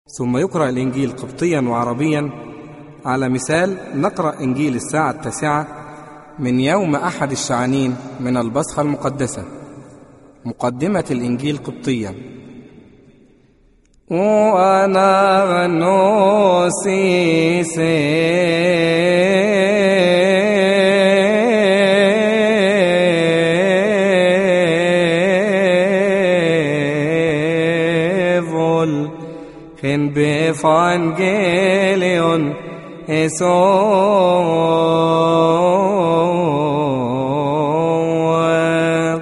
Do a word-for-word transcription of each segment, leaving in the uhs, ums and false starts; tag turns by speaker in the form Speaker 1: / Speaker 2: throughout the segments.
Speaker 1: ثم يقرأ الإنجيل قبطيا وعربيا. على مثال نقرأ إنجيل الساعة التاسعة من يوم أحد الشعانين من البصخة المقدسة. مقدمة الإنجيل قبطيا: وأنا نوسي سيفول خن بفانجيليون إسوء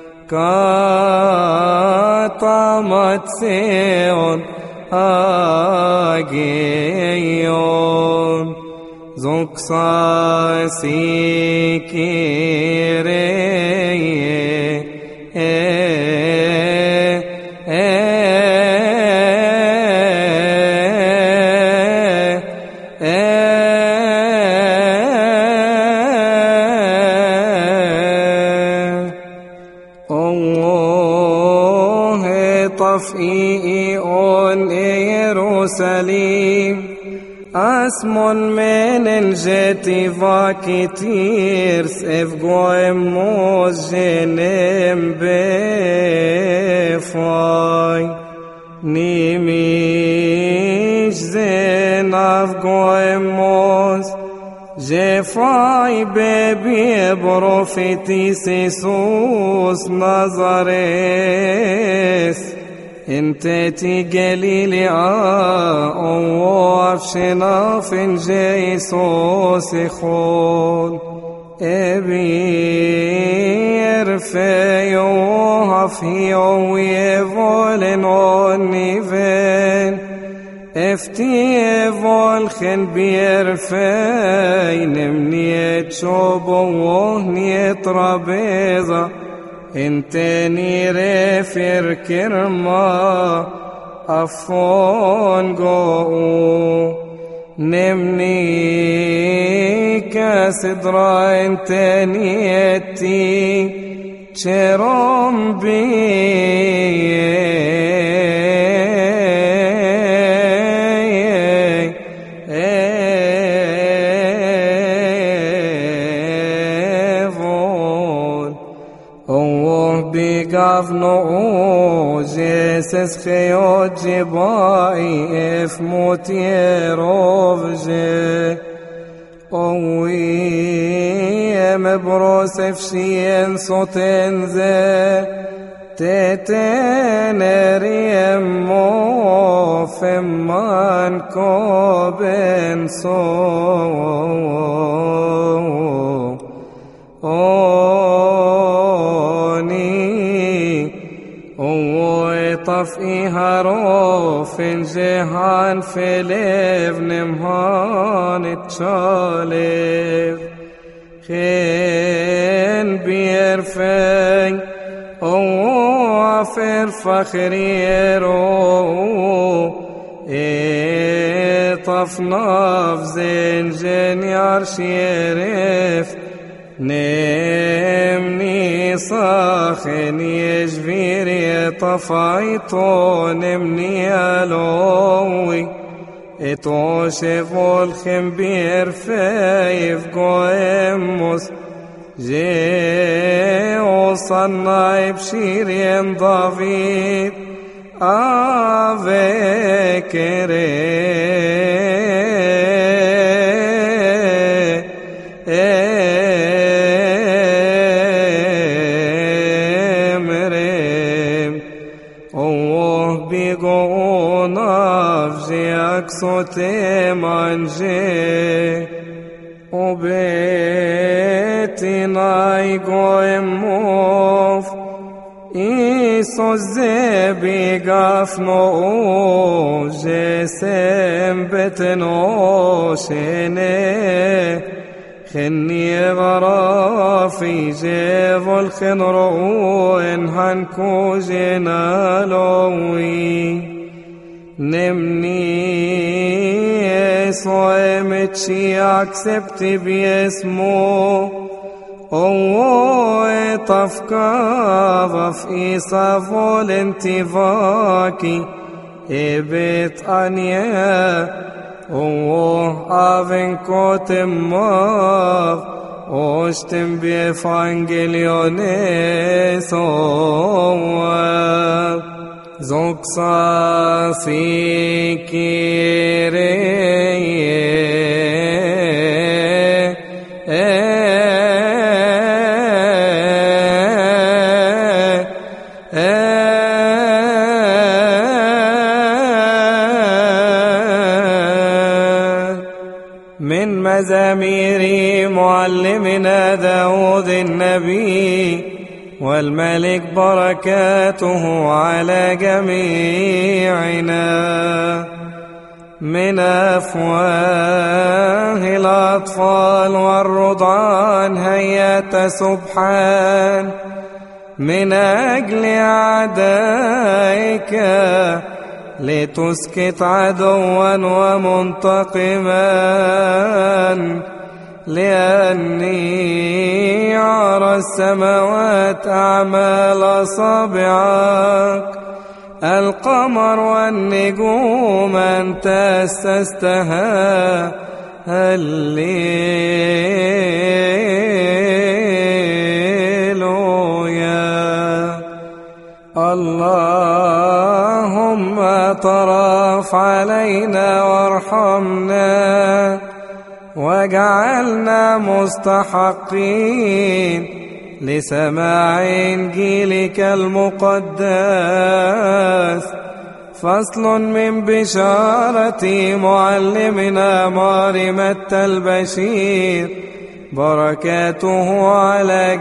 Speaker 1: كاتمت سيون آجيون زوكسا سيكيري طفئيون يروساليم اسمون من جتي فاكتيرس افقوم موجنم بفاي نيميش زين افقوم موز جفاي ببي بروفيتي سيسوس نظريس انت تقليلي اوف شناف جيسوس خون ابير فيو هفيو ويفولن ونيفين افتي فولخن بير فين منيت شوبو وهنيت ربيضة انت نيري فير كرما افون قو نمني كاسدرا انت نيتي شرم بي بقفنو جيسس خيوت جباي اف موتيروف جي اوي مبروس افشين صوتين زي تتنري مو فمان كوبن سو طفئي هروف جهان في ليف نمهان تشاليف خين بيرفي او عفر فخريرو اي طفناف زين جن يارشيرف نمني صاخن يجفيري طفايتو نمني ألوي اتوشف الخم بيرفايف قواموس جي وصنع بشيرين ضافيد أفكري صوتي منجي وبيتي نايقو موف إيسو الزبي قفنو جسم بتنو شيني خني غرافي جيفو الخنرو إنهانكو جنالوي نمني صومتشي اكسبتي باسمو اوه طفكا في صافول انتفاكي ebet anje o avenkotemov ostem bi evangeliones o zoxa sikire من مزامير معلمنا داود النبي والملك بركاته على جميعنا. من أفواه الأطفال والرضعان هيا سبحان من أجل أعدائك لتسكت عدوا ومنتقما، لأني أرى السماوات أعمال أصابعك، القمر والنجوم أنت أسستها. هللويا. اللهم طرف علينا وارحمنا واجعلنا مستحقين لسماع إنجيلك المقدس. فصل من بشارة معلمنا مارمة البشير بركاته على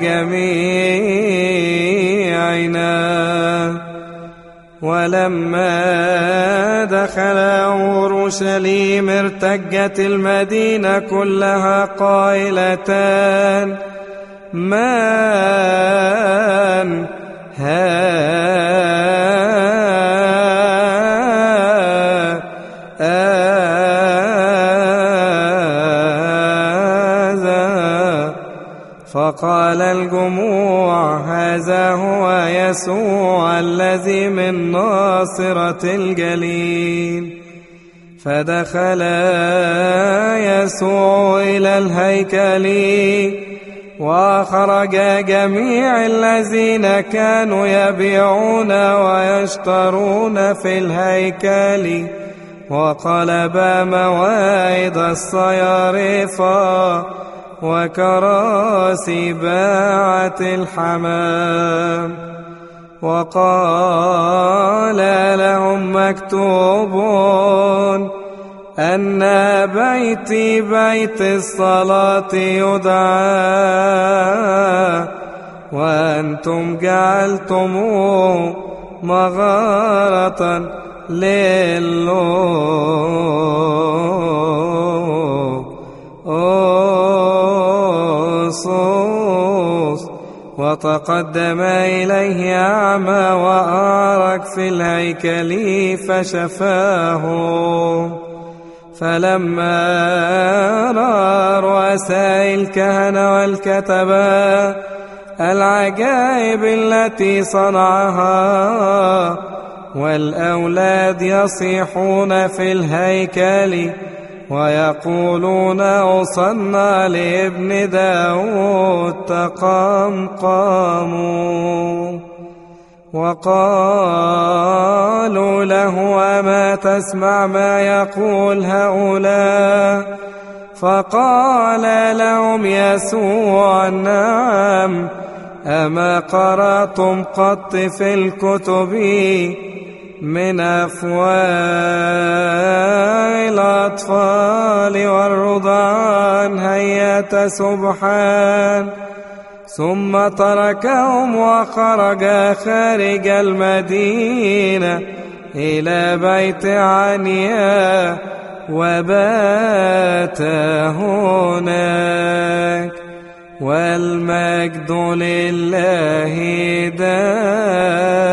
Speaker 1: جميعنا. ولما دخل أورشليم ارتجت المدينة كلها قائلتان: من هذا؟ فقال الجموع: هذا هو يسوع الذي من ناصرة الجليل. فدخل يسوع إلى الهيكل وأخرج جميع الذين كانوا يبيعون ويشترون في الهيكل، وقلب موائد الصيارفة وكراسي باعة الحمام، وقال لهم: مكتوب أن بيتي بيت الصلاة يدعى، وأنتم جعلتموه مغارة للصوص. وتقدم إليه أعمى وأعرج في الهيكل فشفاه. فلما رأى رؤساء الكهنة والكتبة العجائب التي صنعها والأولاد يصيحون في الهيكل ويقولون: أوصلنا لابن داود تقمقموا. وقالوا له: أما تسمع ما يقول هؤلاء؟ فقال لهم يسوع: نعم. أما قرأتم قط في الكتب: من أفواه الأطفال والرضعان هيا سبحان. ثم تركهم وخرج خارج المدينة إلى بيت عنيا وبات هناك. والمجد لله دائما.